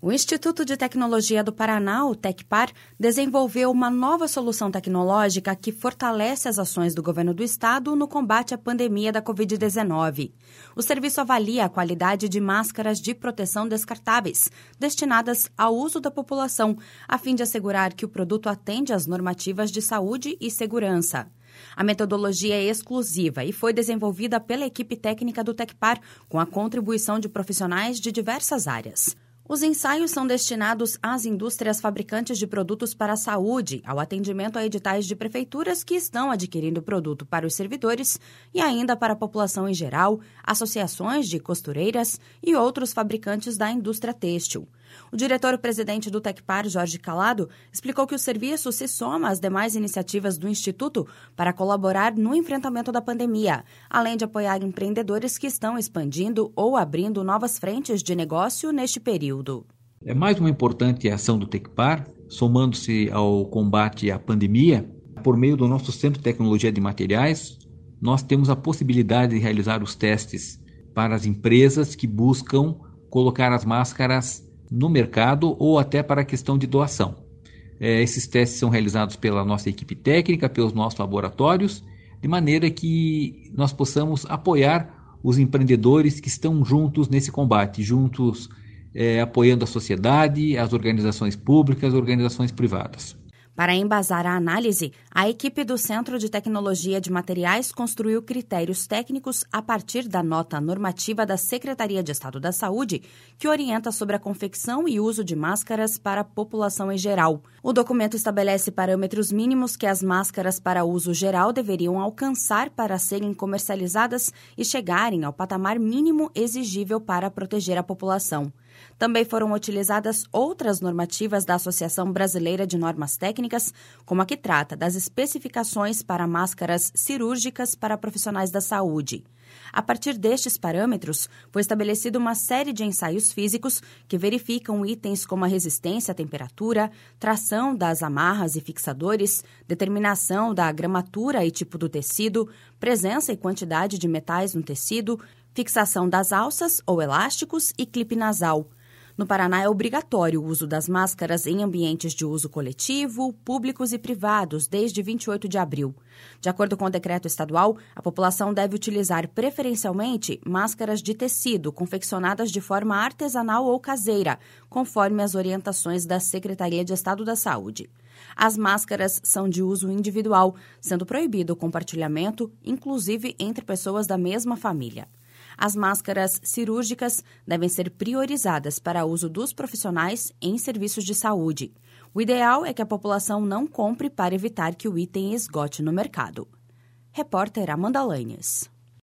O Instituto de Tecnologia do Paraná, o Tecpar, desenvolveu uma nova solução tecnológica que fortalece as ações do governo do estado no combate à pandemia da Covid-19. O serviço avalia a qualidade de máscaras de proteção descartáveis, destinadas ao uso da população, a fim de assegurar que o produto atende às normativas de saúde e segurança. A metodologia é exclusiva e foi desenvolvida pela equipe técnica do Tecpar, com a contribuição de profissionais de diversas áreas. Os ensaios são destinados às indústrias fabricantes de produtos para a saúde, ao atendimento a editais de prefeituras que estão adquirindo produto para os servidores e ainda para a população em geral, associações de costureiras e outros fabricantes da indústria têxtil. O diretor-presidente do Tecpar, Jorge Calado, explicou que o serviço se soma às demais iniciativas do Instituto para colaborar no enfrentamento da pandemia, além de apoiar empreendedores que estão expandindo ou abrindo novas frentes de negócio neste período. É mais uma importante ação do Tecpar, somando-se ao combate à pandemia. Por meio do nosso Centro de Tecnologia de Materiais, nós temos a possibilidade de realizar os testes para as empresas que buscam colocar as máscaras no mercado ou até para a questão de doação. Esses testes são realizados pela nossa equipe técnica, pelos nossos laboratórios, de maneira que nós possamos apoiar os empreendedores que estão juntos nesse combate, apoiando a sociedade, as organizações públicas, as organizações privadas. Para embasar a análise, a equipe do Centro de Tecnologia de Materiais construiu critérios técnicos a partir da nota normativa da Secretaria de Estado da Saúde, que orienta sobre a confecção e uso de máscaras para a população em geral. O documento estabelece parâmetros mínimos que as máscaras para uso geral deveriam alcançar para serem comercializadas e chegarem ao patamar mínimo exigível para proteger a população. Também foram utilizadas outras normativas da Associação Brasileira de Normas Técnicas, como a que trata das especificações para máscaras cirúrgicas para profissionais da saúde. A partir destes parâmetros, foi estabelecida uma série de ensaios físicos que verificam itens como a resistência à temperatura, tração das amarras e fixadores, determinação da gramatura e tipo do tecido, presença e quantidade de metais no tecido, fixação das alças ou elásticos e clipe nasal. No Paraná é obrigatório o uso das máscaras em ambientes de uso coletivo, públicos e privados desde 28 de abril. De acordo com o decreto estadual, a população deve utilizar preferencialmente máscaras de tecido confeccionadas de forma artesanal ou caseira, conforme as orientações da Secretaria de Estado da Saúde. As máscaras são de uso individual, sendo proibido o compartilhamento, inclusive entre pessoas da mesma família. As máscaras cirúrgicas devem ser priorizadas para uso dos profissionais em serviços de saúde. O ideal é que a população não compre para evitar que o item esgote no mercado. Repórter Amanda Lanes.